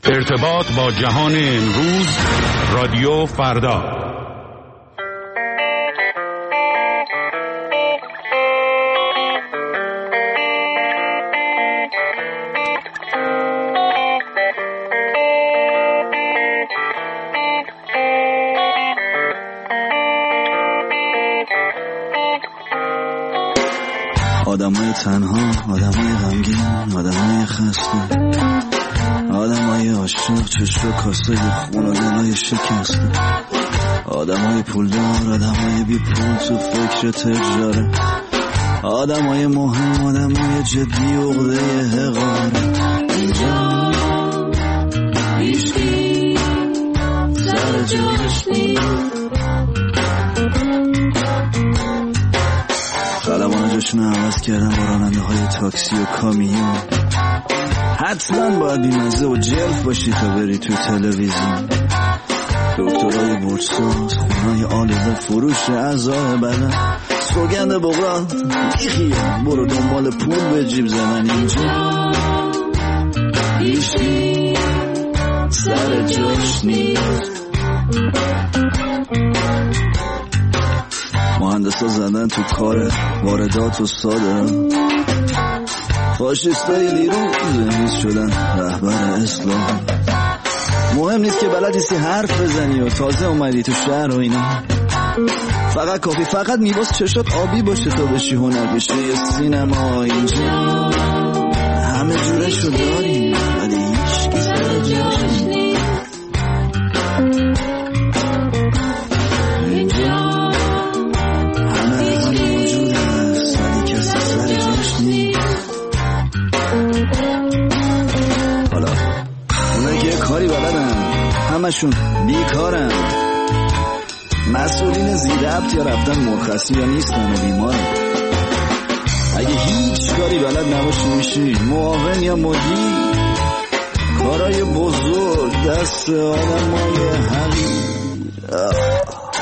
ارتباط با جهان امروز، رادیو فردا. آدمای تنها، آدمای غمگین، آدمای خسته، آدمای عاشق، چشم و کاسه خون و دلای شکسته، آدمای پولدار، آدمای بی پول تو فکر تجاره، آدمای مهم، آدمای جدی و عقده حقاره. اینجا هیچکی سر جاش نیست، خلبان جاشونو عوض کردن با راننده های تاکسی و کامیون. حتما باید بیمزه و جلف باشی تا بری توی تلویزیون. دکترهای برساز، خونهای آلوده، فروش اعضای بدن، سوگند بغرات بیخیال، برو دنبال پول به جیب زدن. اینجا هیچکی سر جاش نیست. مهندسا زدن تو کار واردات و صادرات، فاشیستای دیروز نیست شدن رهبر اسلام. مهم نیست که بلد نیستی حرف بزنی و تازه اومدی تو شهر و اینا. فقط کافی فقط میباس چشات آبی باشه تا بشی هنر، بشی یه سینما. اینجا همه جورشو داری ولی هیچ کی سر جاش نیست. کاری بلدن همشون بیکارن، مسئولین زیربط یا رفتن مرخصی یا نیستن و بیمارن. اگه هیچ کاری بلد نباشی میشی معاون یا مدیر. کارای بزرگ دست آدمای حقیر.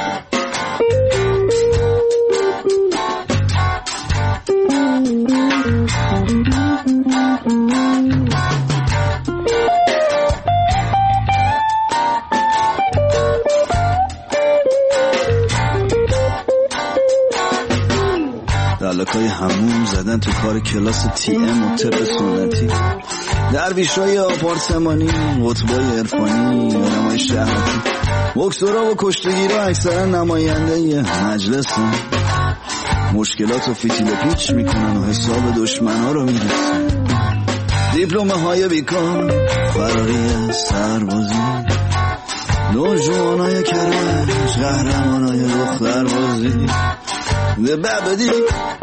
دلکای هموم زدن تو کار کلاس تی ام و طب سنتی. درویشای آپارتمانی، قطبای عرفانی، آدمای شهرتی، بکسورا و کشتگیرا اکثرا نماینده یه مجلسن. مشکلات و فیتیل پیچ میکنن و حساب دشمنا رو میرسن. دیپلومه های بیکار، فراری سربازی، نوجوانای کرج، قهرمانای دختربازی. ده بابدی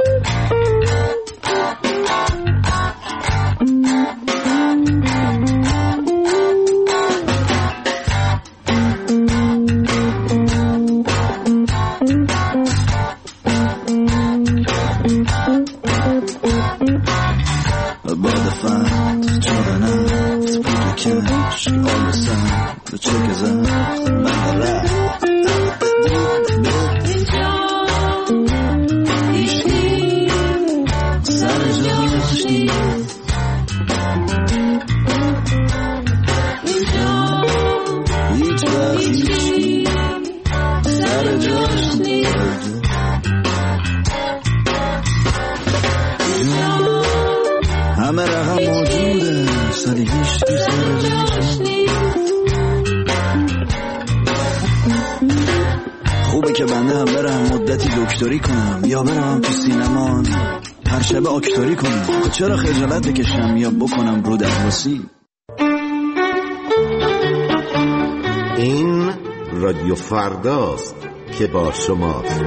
about the fact children have to put the cash all the time the check is out man alive. همه رقم موجوده سالی هیچ کی سر جاش نیست. خوبه که بنده هم برم مدتی دکتری کنم یا برم تو سینما هر شب آکتوری کنم. چرا خجالت بکشم یا بکنم رو درواسی. این رادیو فرداست که با شماست.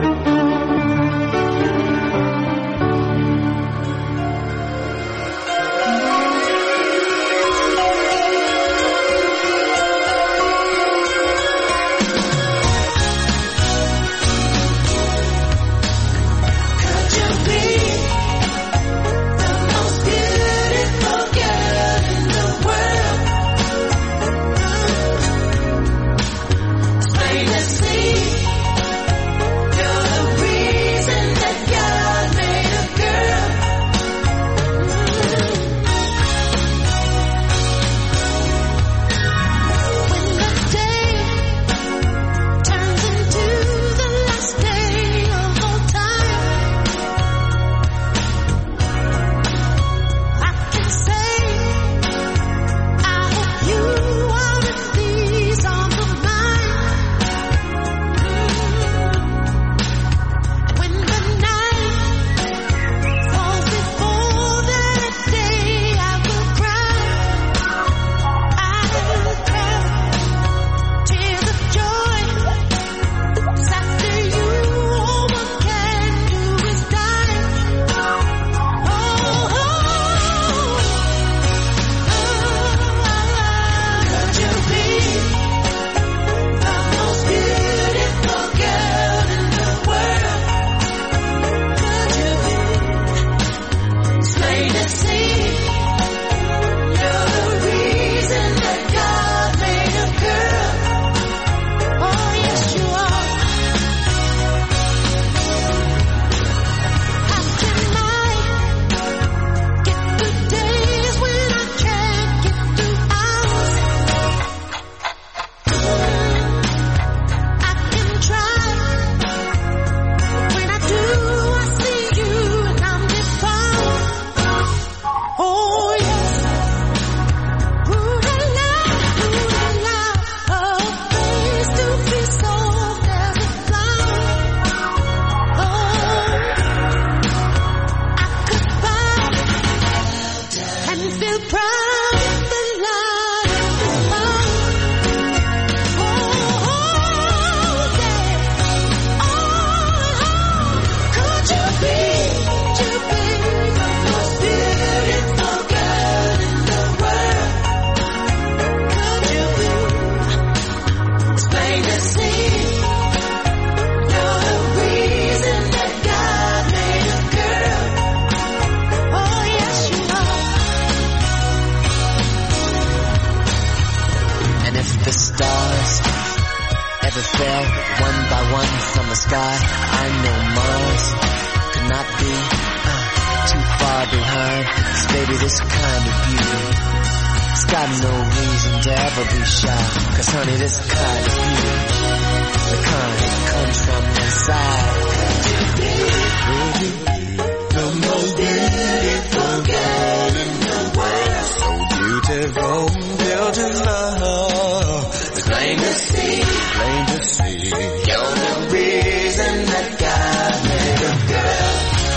that fell one by one from the sky. I know Mars could not be too far behind. 'Cause baby, this kind of beauty, it's got no reason to ever be shy. 'Cause honey, this kind of beauty, the kind that comes from inside. Baby, the most beautiful girl in the world. So beautiful, beautiful. It's plain to see, plain to see. You're the reason that God made a girl.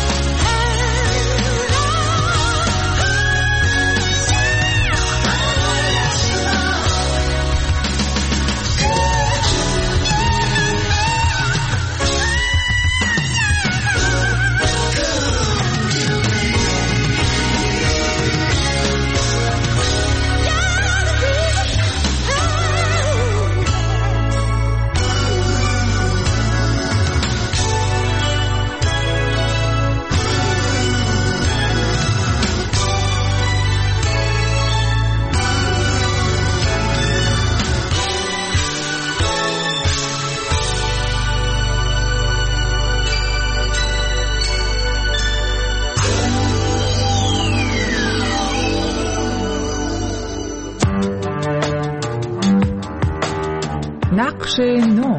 نقش نو.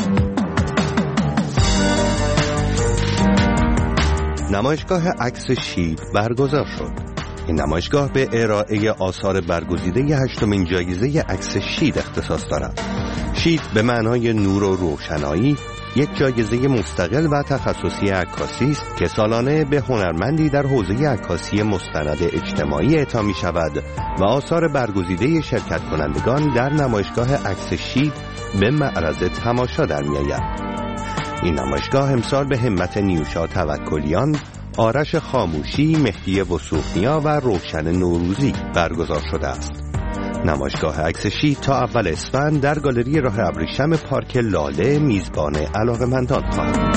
نمایشگاه عکس شید برگزار شد. این نمایشگاه به ارائه آثار برگزیده 8مین جایزه عکس شید اختصاص دارد. شید به معنای نور و روشنایی یک جایزه مستقل و تخصصی عکاسی است که سالانه به هنرمندی در حوزه عکاسی مستند اجتماعی اعطا می شود و آثار برگزیده شرکت کنندگان در نمایشگاه عکس شید به معرض تماشا در می آید. این نمایشگاه امسال به همت نیوشا توکلیان، آرش خاموشی، مهدی وثوق‌نیا و روشن نوروزی برگزار شده است. نمایشگاه عکس شید تا اول اسفند در گالری راه ابریشم پارک لاله میزبان علاقه‌مندان خواهد.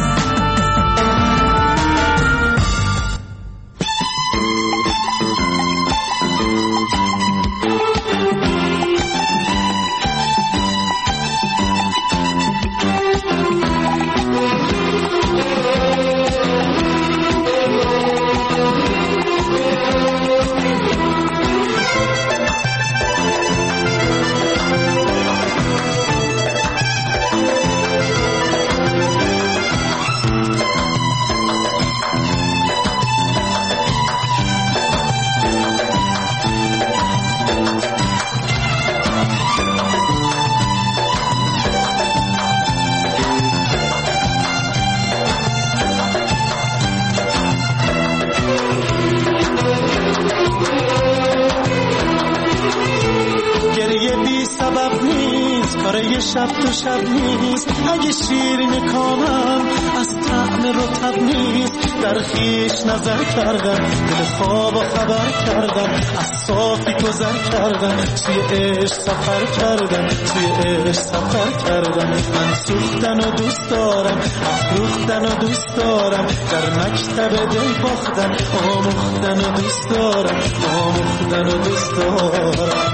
شب تو شب نیست، اگه شیرین کامم از طعم رطب نیست. در خویش نظر کردم، دل خواب و خبر کردم، از صافی گذر کردم، توی عشق سفر کردم، توی عشق سفر کردم. من سوختن و دوست دارم، افروختن و دوست دارم، در مکتب دل باختن، آموختن و دوست دارم، آموختن و دوست دارم.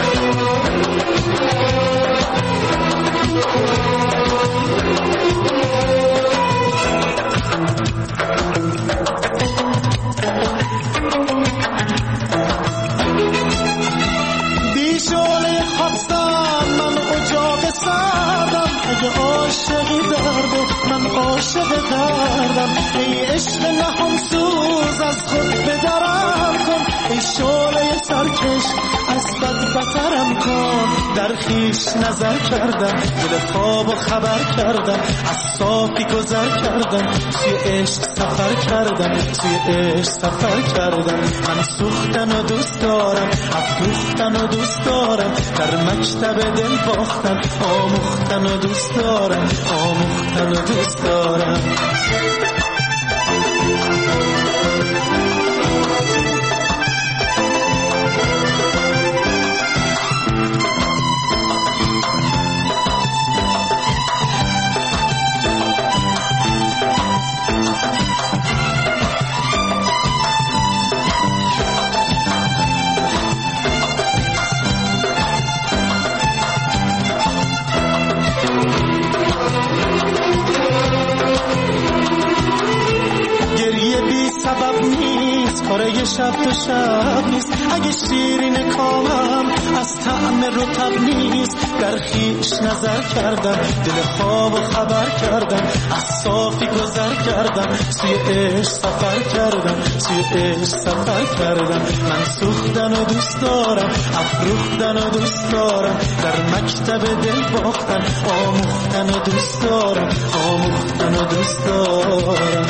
بیشونه خواستم من اجاق سردم، اگه عاشقی درده من عاشق دردم. ای عشق نهان سوز از خود بدرم کن، ای شعله سرکش از بد بسرم کن. در خویش نظر کردم، دل خواب و خبر کردم، از صافی گذر کردم، توی عشق سفر کردم، توی عشق سفر کردم. من سوختن و دوست دارم، افروختن و دوست دارم، در مکتب دل باختن، آموختن و دوست دارم، آموختن و دوست دارم. شب نیست، اگه شیرین کامم از طعم رطب نیست. در خیش نظر کردم، دل خواب خبر کردم، از صافی گذر کردم، سوی عشق سفر کردم، سوی عشق سفر کردم. من سوختن و دوست دارم، افروختن و دوست دارم، در مکتب دل باختن، آموختن و دوست دارم، آموختن و دوست دارم.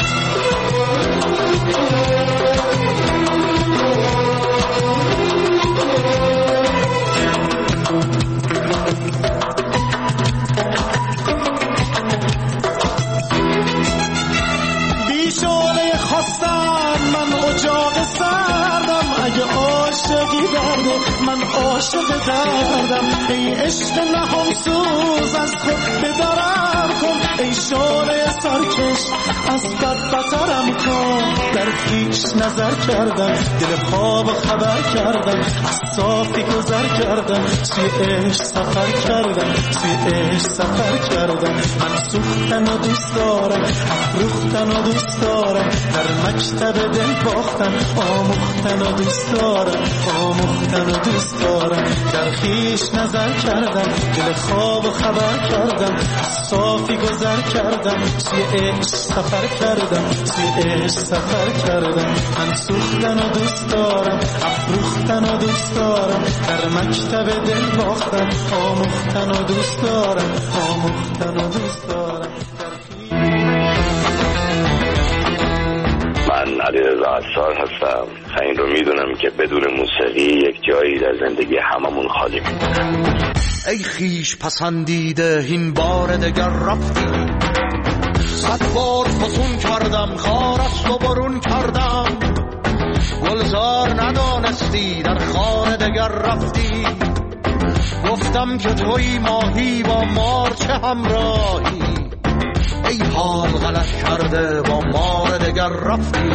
بیشانه خواستم من اجاق سردم، اگه عاشقی درده من عاشق دردم. ای عشق نهان سوز از خود بدرم کن، ای شانه سرکش از بد بترم کن. در خیش نظر کردم، دل خواب خبر کردم، از صافی گذر کردم، سوی عشق سفر کردم، سوی عشق سفر کردم. من سوختن و دوست دارم، افروختن و دوست دارم، در مکتب دل باختن، آموختن و دوست دارم، آموختن و دوست دارم. در خیش نظر کردم، دل خواب خبر کردم، از صافی گذر کردم، سوی عشق سفر کردم، سوی عشق سفر کردم. من سوختن و دوست دارم، افروختن و دوست دارم، در مکتب دل باختن، آموختن و دوست دارم، آموختن و دوست دارم. من علیرضا عصار هستم. این رو میدونم که بدون موسیقی یک جایی در زندگی هممون خالی میمونه. ای خیش پسندیده این بار دگر رفتی، 100 بار فسون کردم، خارست و برون کردم. گلزار ندانستی در خانه دگر رفتی، گفتم که توی ماهی با مار چه همراهی. ای حال غلط کرده با مار دگر رفتی.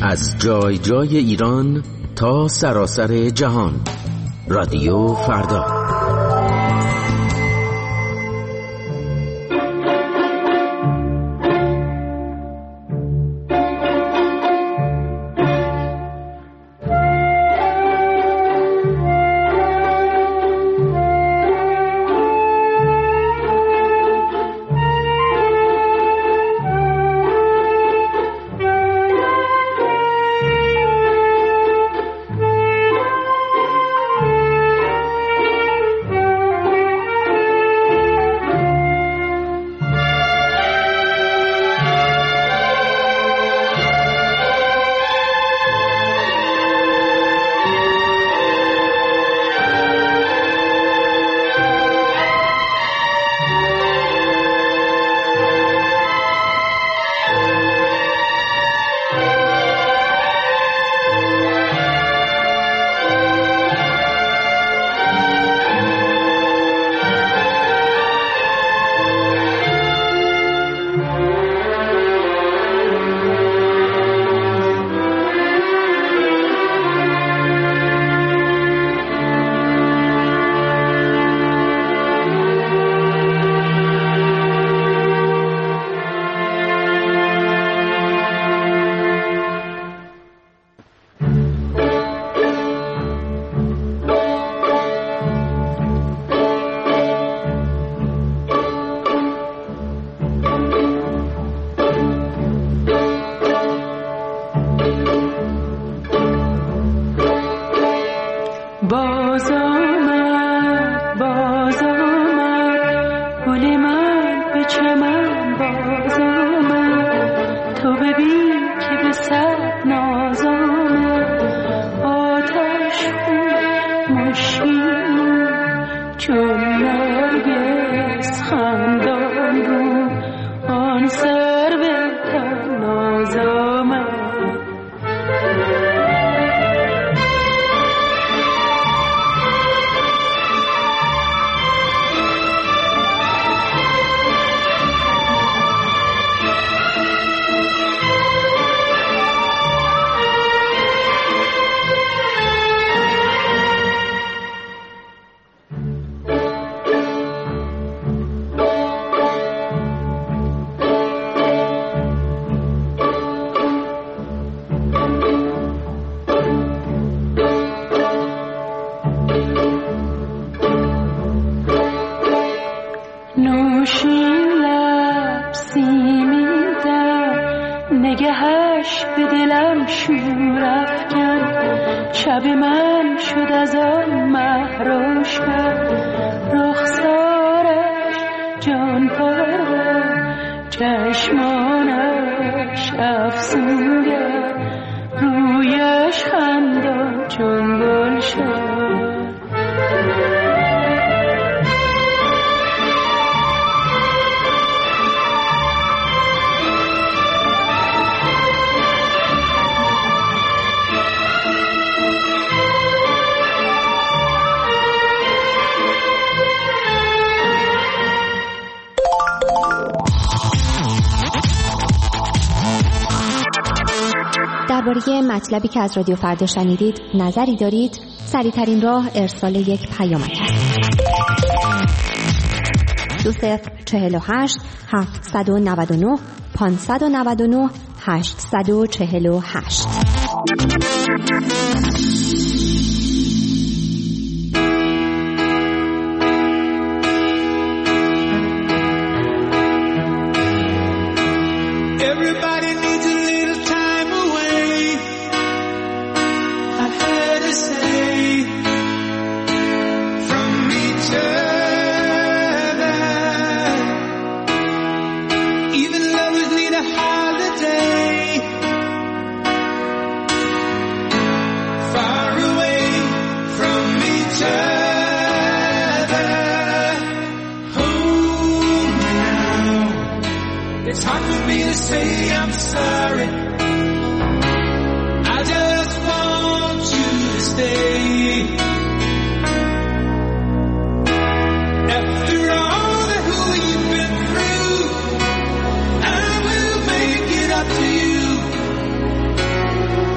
از جای جای ایران تا سراسر جهان. رادیو فردا. درباره مطلبی که از رادیو فردا شنیدید نظری دارید؟ سریع‌ترین راه ارسال یک پیامک است. 2048 799 599 848. It's hard for me to say I'm sorry. I just want you to stay. After all that who you've been through, I will make it up to you.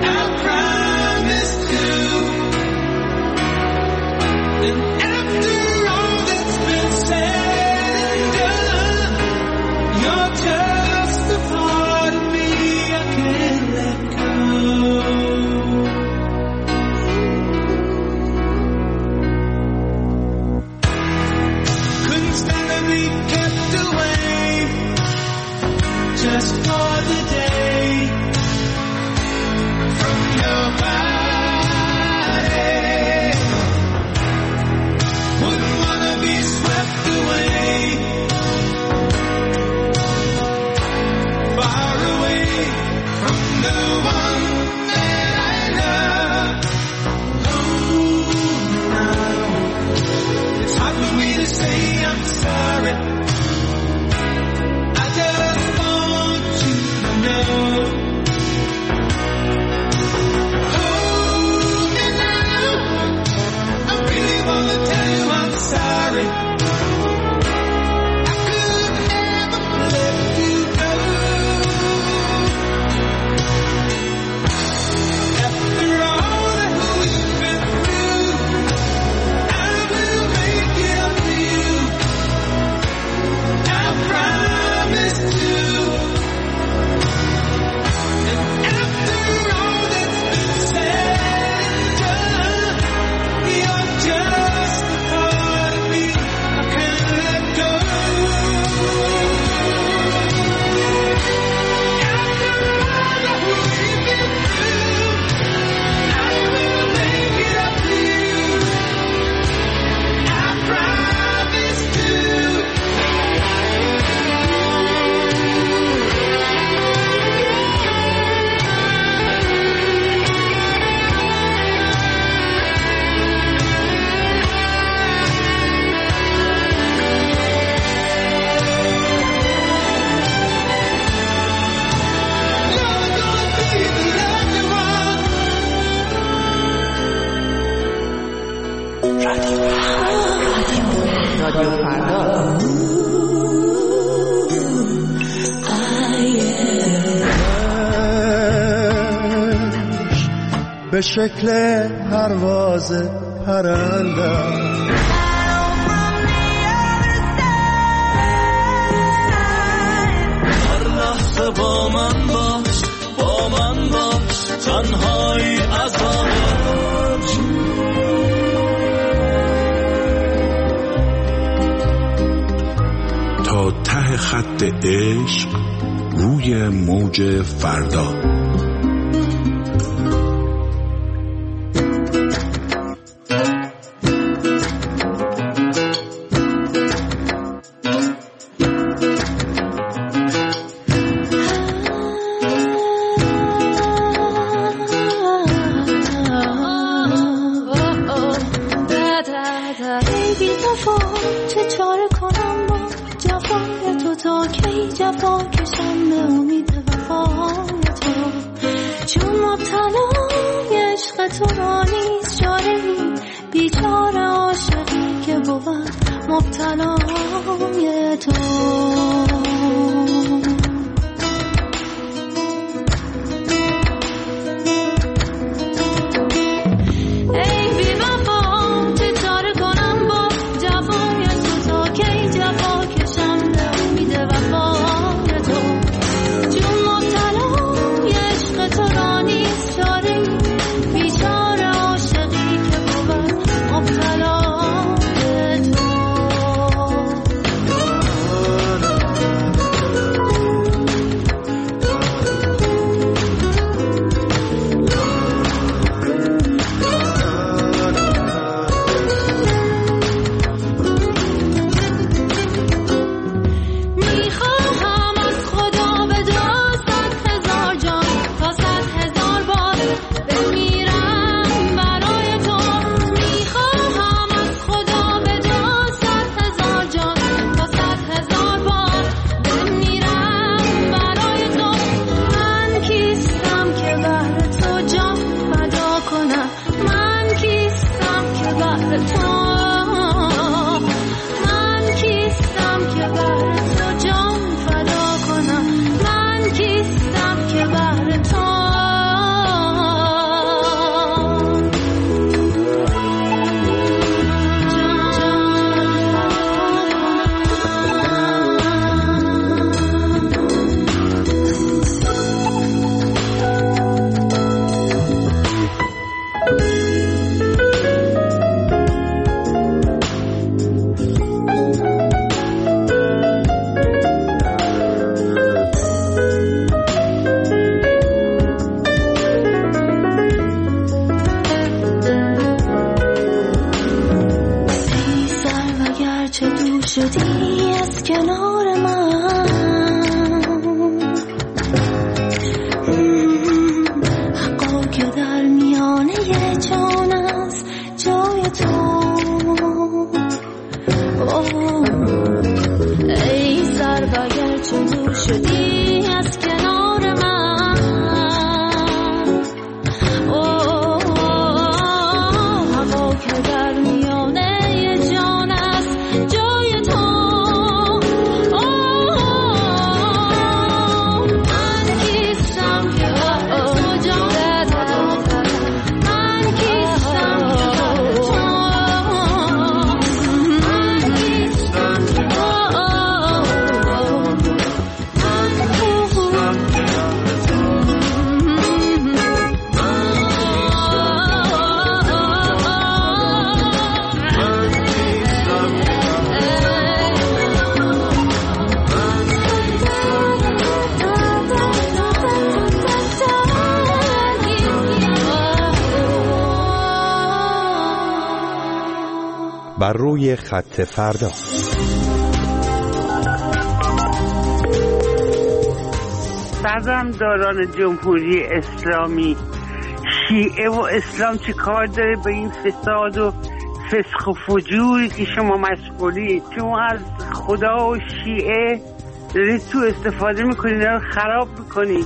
به شکل پرواز پرنده. هر لحظه با من باش، با من باش، تنهایی عذابت. تا ته خط عشق روی موج فردا. بر روی خط فردا. سردمداران جمهوری اسلامی، شیعه و اسلام چه کار داره به این فساد و فسق و فجوری که شما مسئولید؟ شما از خدا و شیعه دارید تو استفاده میکنید، دارید خراب میکنید.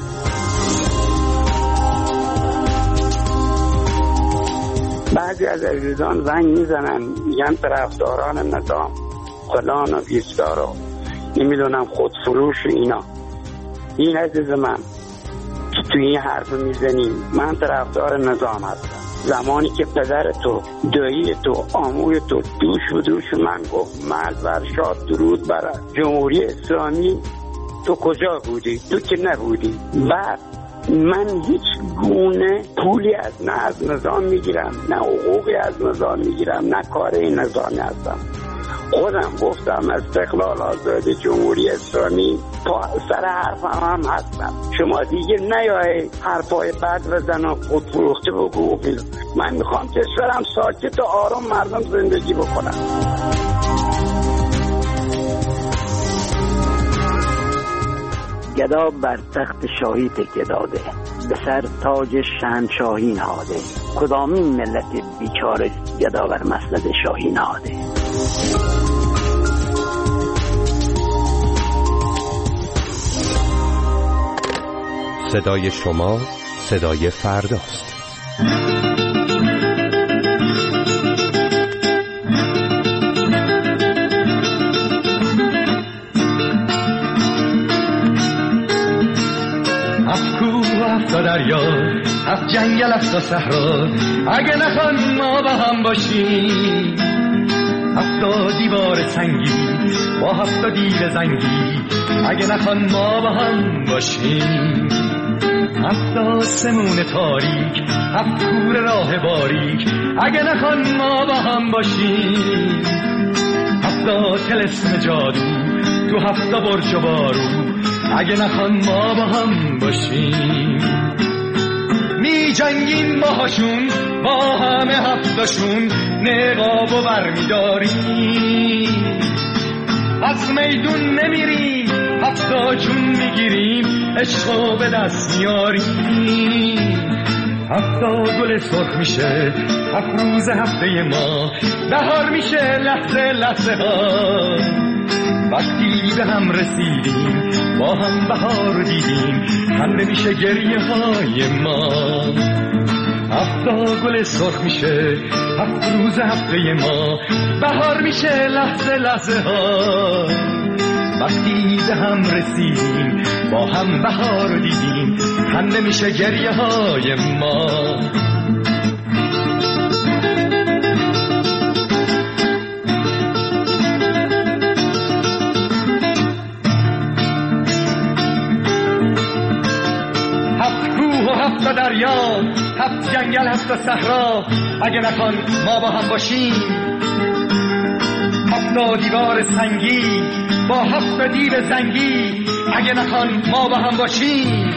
بعضی از عزیزان زنگ میزنن میگن طرفداران نظام فلان و بیسدارا، نمیدونم خودفروش اینا. این عزیز من توی این حرف میزنی. من طرفدار نظام هستم. زمانی که پدر تو، دایی تو، عموی تو دوش من گفت مرد ورشاد درود بر جمهوری اسلامی، تو کجا بودی؟ تو که نبودی. بعد من هیچ گونه پولی نه از نظام میگیرم، نه حقوقی از نظام میگیرم، نه کاری نظامی هستم. خودم گفتم استقلال آزادی جمهوری اسلامی سر حرفم هم هستم. شما دیگه نیایی حرفای بد بزن و خود فروخته بگو. من میخوام کشورم ساکت و آرام مردم زندگی بکنم. گدا بر تخت شاهی تکیه داده، به سر تاج شاهنشاهی نهاده. کدامین ملت بیچاره گدا بر مسند شاهی نهاده؟ صدای شما صدای فرداست. هفت دریا، هفت جنگل، هفت صحرا، اگه نخوان ما با هم باشیم. هفت دیوار سنگی با هفت دیو زنگی، اگه نخوان ما با هم باشیم. هفت آسمون تاریک، هفت کوره راه باریک، اگه نخوان ما با هم باشیم. هفت طلسم جادو تو هفت برج و بارو، اگه نخوان ما با هم باشیم. می جنگیم باهاشون، با همه هفتاشون نقاب و برمیداریم. از میدون نمیریم، هفتا جون میگیریم، عشقو به دست میاریم. هفتا گل سرخ میشه، هفت روز هفته ما بهار میشه لحظه لحظه ها. وقتی به هم رسیدیم، با هم بهار دیدیم، خنده میشه گریه های ما. هفتا گل سرخ میشه، هفت روز هفته ما بهار میشه لحظه لحظه ها. وقتی به هم رسیدیم، با هم بهار دیدیم، خنده میشه گریه های ما. هفت دریا، هفت جنگل، هفت صحرا، اگه نخوان ما با هم باشیم. هفت دیوار سنگی با هفت دیو زنگی، اگه نخوان ما با هم باشیم.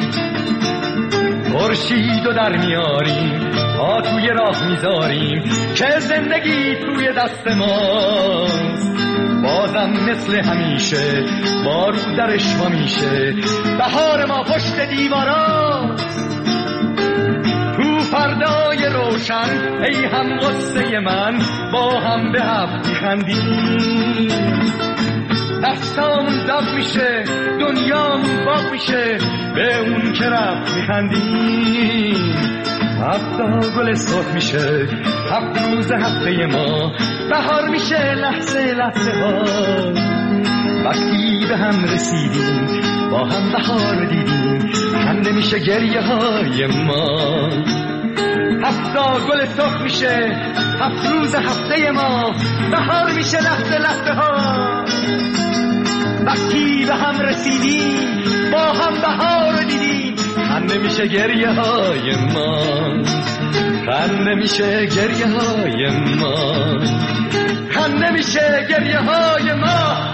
خورشیدو در میاریم، پا توی راه میذاریم، که زندگی توی دست ماست. بازم مثل همیشه بارو درش ما میشه، بهار ما پشت دیواراست. تو فردای روشن ای هم قصه من، با هم به هم میخندیم. دستامون داغ میشه، دنیامون باغ میشه، به اون که رفت میخندیم. هفتا گل سرخ میشه، هفت روز هفته ما بهار میشه لحظه لحظه ها. وقتی به هم رسیدیم، با هم بهار دیدیم، خنده میشه گریه های ما. هفتا گل سرخ میشه، هفت روز هفته ما بهار میشه لحظه لحظه ها. وقتی به هم رسیدیم، با هم بهار دیدیم، خنده میشه گریه های ما. خنده میشه گریه های ما. خنده میشه گریه های ما.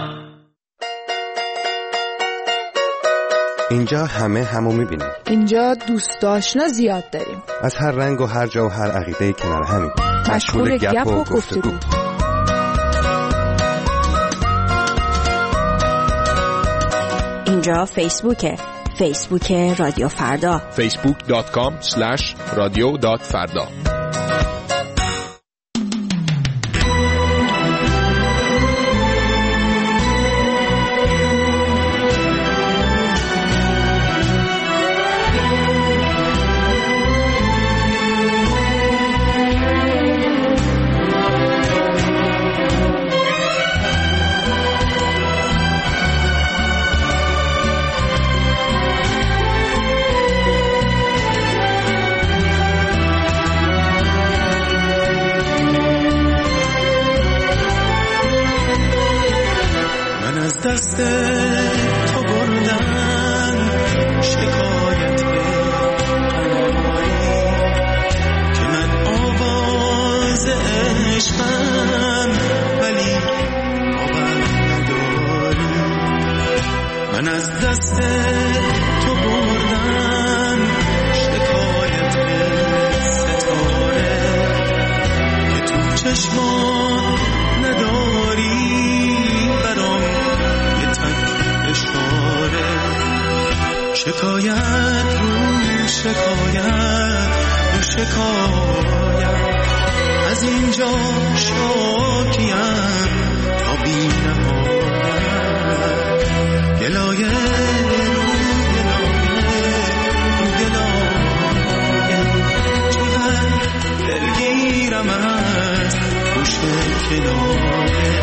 اینجا همه همو میبینیم. اینجا دوست آشنا زیاد داریم، از هر رنگ و هر جا و هر عقیده کنار همین، مشغول گپ و گفتگو. اینجا فیسبوکه، فیسبوک رادیو فردا، facebook.com/radio.farda. دست تو بردن شکایت قناری که من آواز عشقم ولی باور نداری. من از دست تو بردم شکایت ستاره که تو چشمان نداری برام یه تک اشاره. شکایت رو شکایت رو شکایت از اینجا شاکیم تا بی نهایت. گلایه رو گلایه چقدر دلگیرم از گوش کنایه.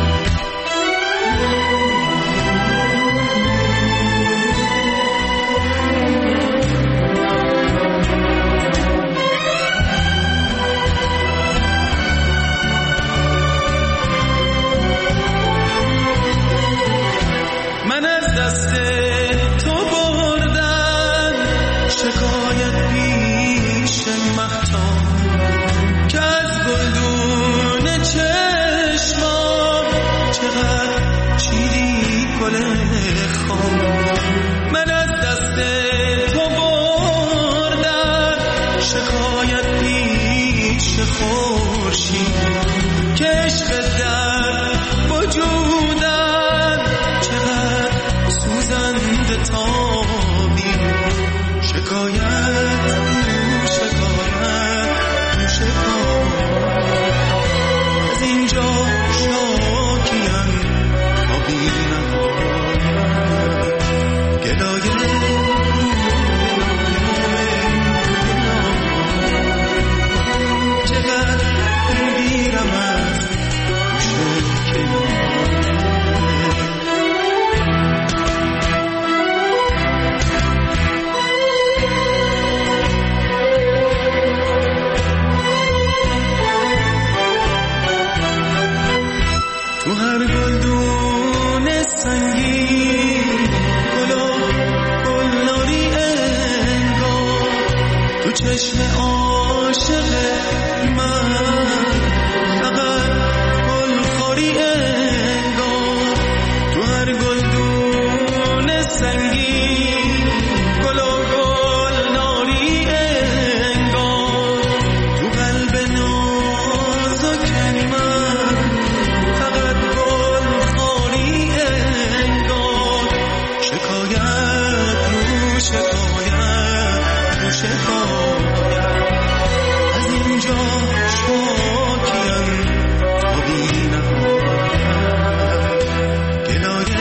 من از دست تو بردم شکایت پیش مهتاب که از گلدون چشمام چقدر چیدی گل خام. من از دست تو بردم شکایت پیش خورشید که عشق در وجودم چقدر سوزنده تابی. شکایت شکایت شکایت از اینجا شاکیم تا بی نهایت. گلایه چقدر میرم از تو هر گلدون سنگین گلناری انگار تو چشم عاشق من فقط گلخوری انگار. تو هر گلدون سنگین گلناری انگار تو قلب نازک من فقط گلخوری انگار. شکایت رو شکایت رو شکایت از اینجا شاکیم تا بی نهایت. گلایه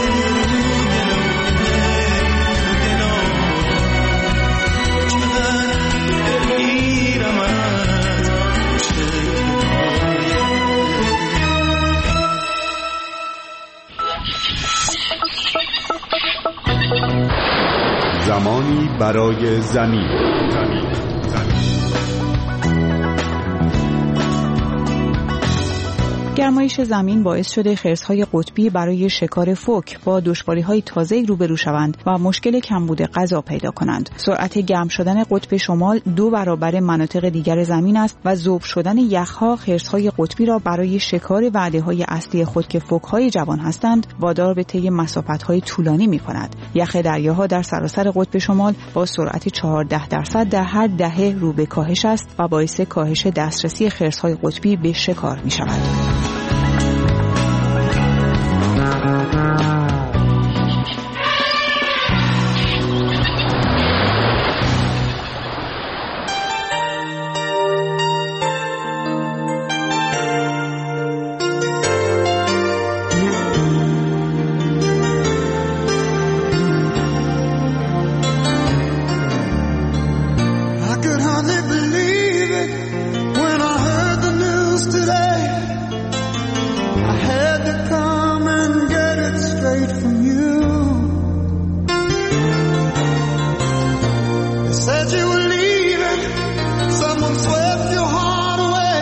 چقدر دلگیرم از زمانی برای زمین. گرمایش زمین باعث شده خرس‌های قطبی برای شکار فوک با دشواری‌های تازه‌ای روبرو شوند و مشکل کمبود غذا پیدا کنند. سرعت گرم شدن قطب شمال 2 برابر مناطق دیگر زمین است و ذوب شدن یخ‌ها خرس‌های قطبی را برای شکار وعده‌های اصلی خود که فوک‌های جوان هستند وادار به طی مسافت‌های طولانی می‌کند. یخ دریاها در سراسر قطب شمال با سرعت 14% در هر دهه رو به کاهش است و باعث کاهش دسترسی خرس‌های قطبی به شکار می‌شود.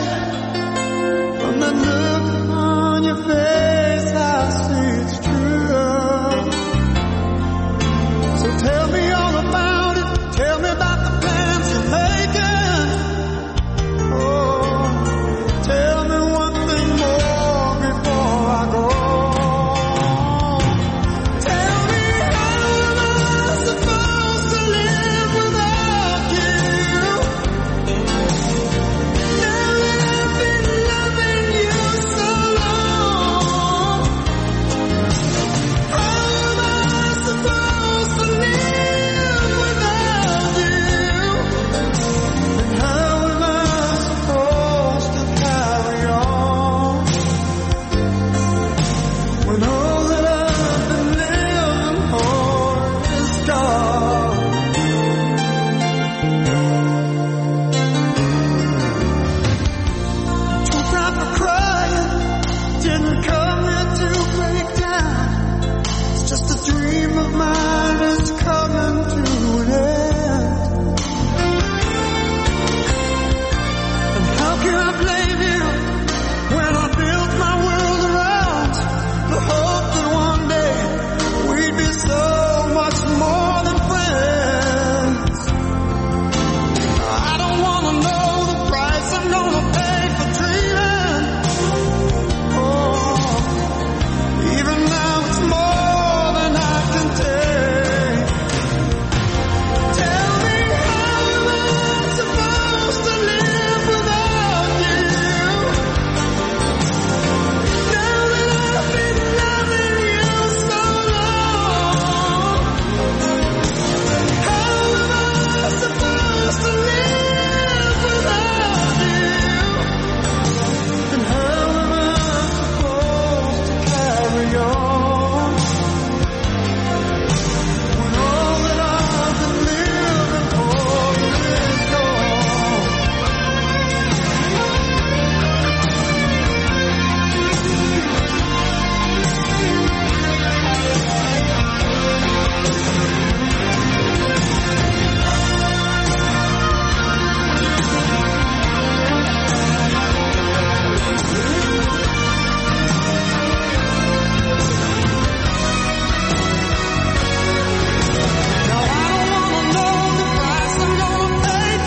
From the look on your face, I see it's true.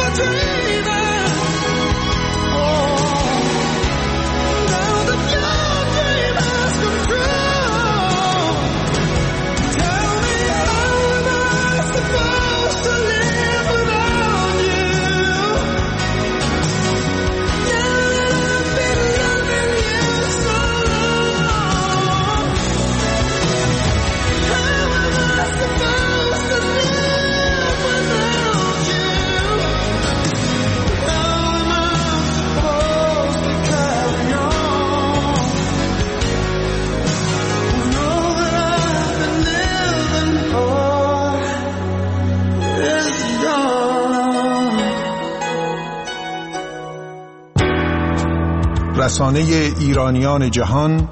رسانه ایرانیان جهان،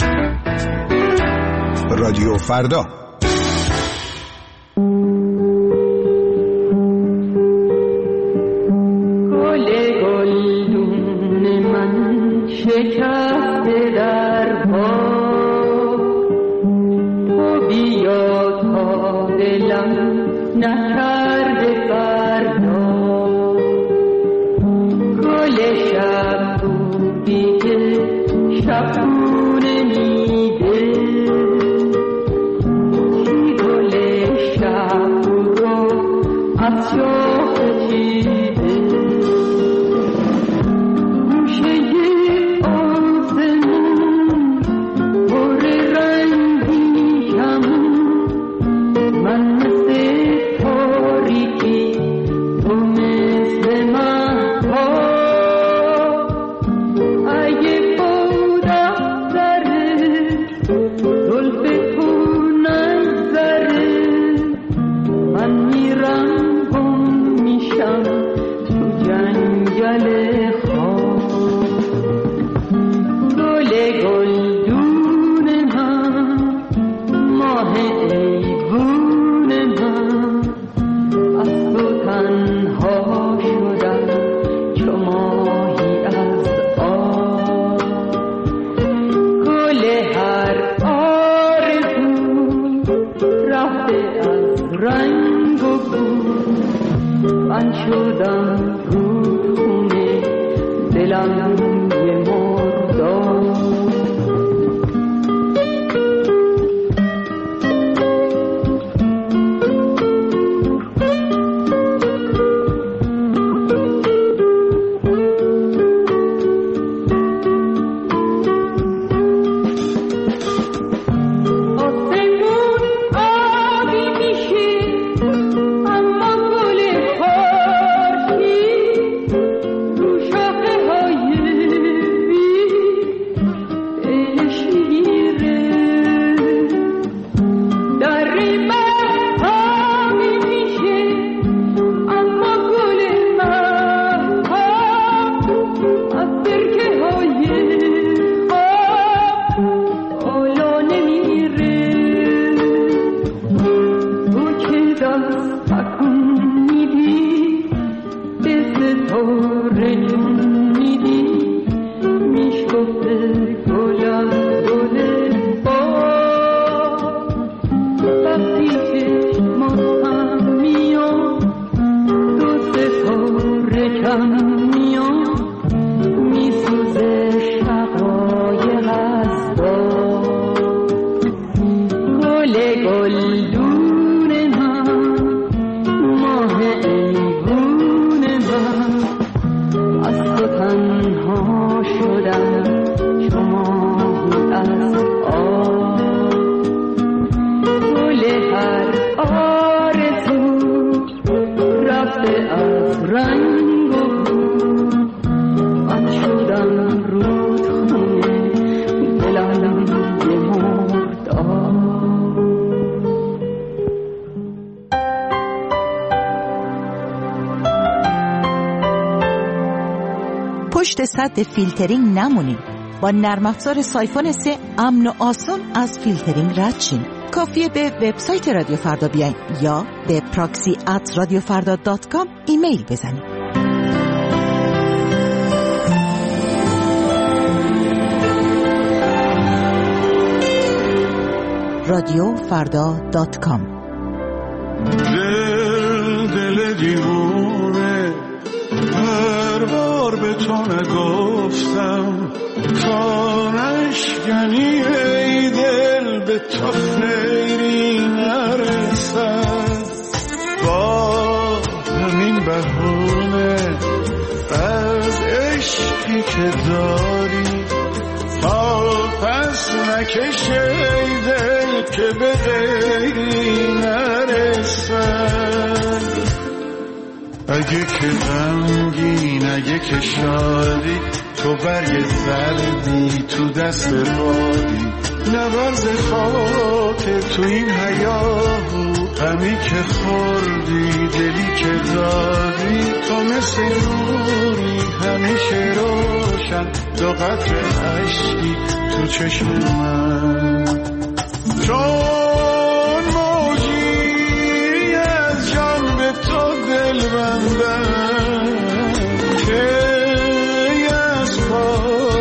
رادیو فردا. پشت سد فیلترینگ نمونید. با نرم افزار سایفون 3 امن و آسان از فیلترینگ رد شین. کافیه به وبسایت رادیو فردا بیاین یا به proxy@radiofarda.com ایمیل بزنید. radiofarda.com دل دیوونه تو نگفتم تا نشکنی ای دل به تو خیری نرسد با همین بهونه از عشقی که داری تا پس نکش ای دل که به غیری نرسد اگه که غمگین اگه که شادی تو برگ زردی تو دست بادی نبرز خاک تو این حیاهو غمی که خوردی دلی که دادی تو مثل نوری همیشه روشن دو قطره اشکی تو چشم من چون موجی از جان به تو دل بندم که از پا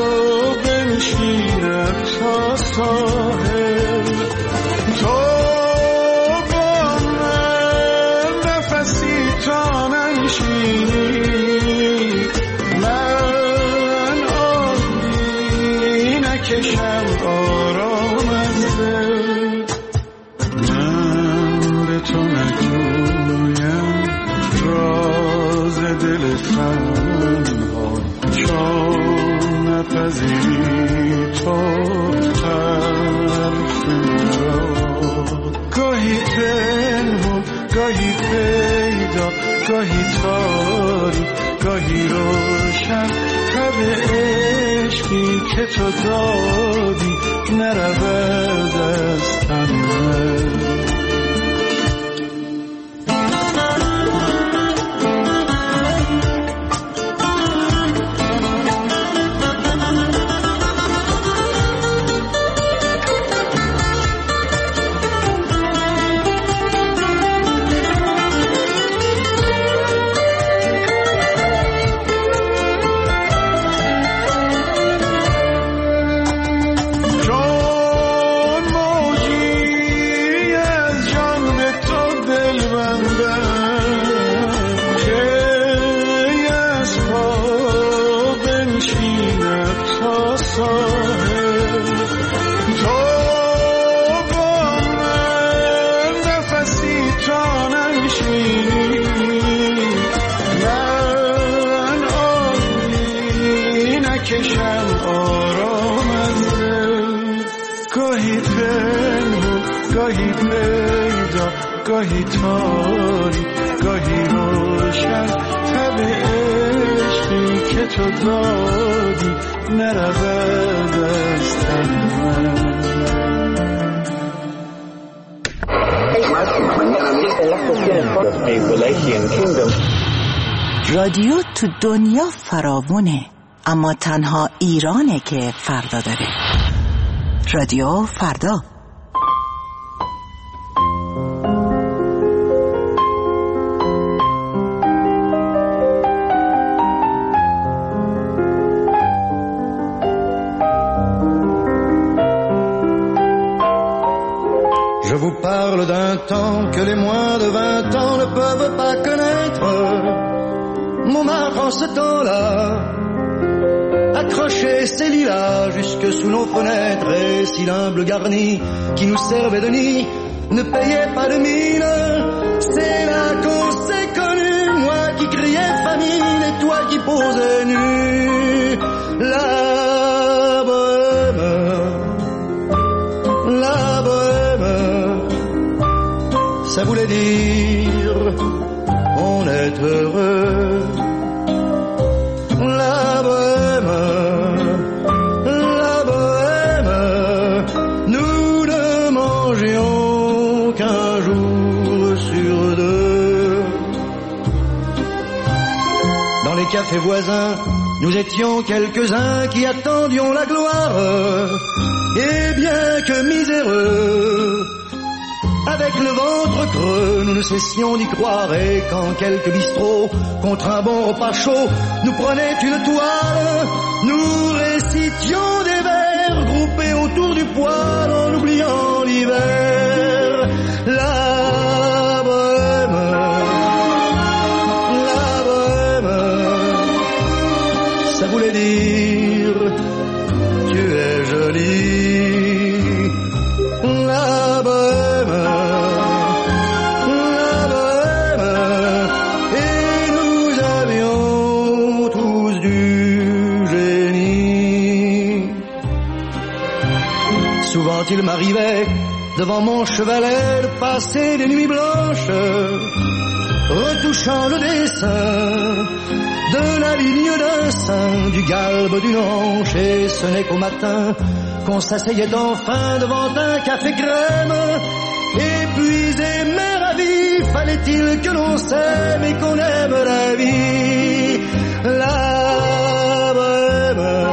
بنشینم تا ساحل تو با من نفسی تا ننشینی من آبی نکشم آرام از دل من به تو نگویم راز دل تنها چون نپذیری تو طرف مرا گاهی پنهون گاهی پیدا گاهی تاری گاهی روشن تب عشقی که تو دادی نرود از تن من گاهی تاری گاهی روشن تب عشقی که تو دادی نرود از تن من رادیو تو دنیا فراوونه اما تنها ایرانه که فردا داره. رادیو فردا. Je vous parle d'un temps que les moins de 20 ans ne peuvent pas connaître. Montmartre en ce temps-là accrochait ses lilas jusque sous nos fenêtres, et si l'humble garni qui nous servait de nid ne payait pas de mine, c'est là qu'on s'est connus, moi qui criais famine et toi qui posais nu. La bohème, ça voulait dire on est heureux. La bohème, nous ne mangions qu'un jour sur deux. Dans les cafés voisins, nous étions quelques-uns qui attendions la gloire. Et bien que miséreux, avec le ventre creux, nous ne cessions d'y croire. Et quand quelques bistrots, contre un bon repas chaud, nous prenaient une toile, nous récitions des vers groupés autour du poêle en oubliant l'hiver. La bohème, quand il m'arrivait devant mon chevalet de passer des nuits blanches, retouchant le dessin de la ligne d'un sein, du galbe d'une hanche. Et ce n'est qu'au matin qu'on s'asseyait enfin devant un café crème. Épuisé mais ravi, fallait-il que l'on s'aime et qu'on aime la vie. La Bohème,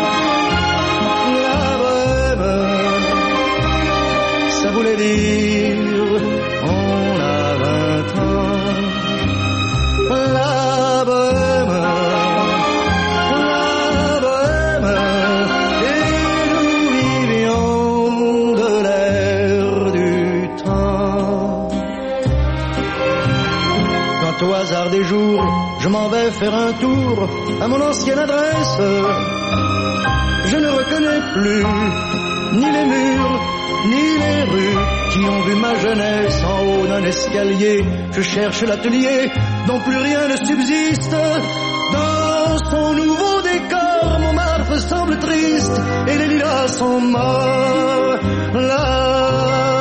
ça voulait dire on a 20 ans. La Bohème, et nous vivions de l'air du temps. Quand au hasard des jours je m'en vais faire un tour à mon ancienne adresse, je ne reconnais plus ni les murs ni les rues qui ont vu ma jeunesse en haut d'un escalier. Je cherche l'atelier dont plus rien ne subsiste. Dans son nouveau décor, Montmartre semble triste et les lilas sont morts. Là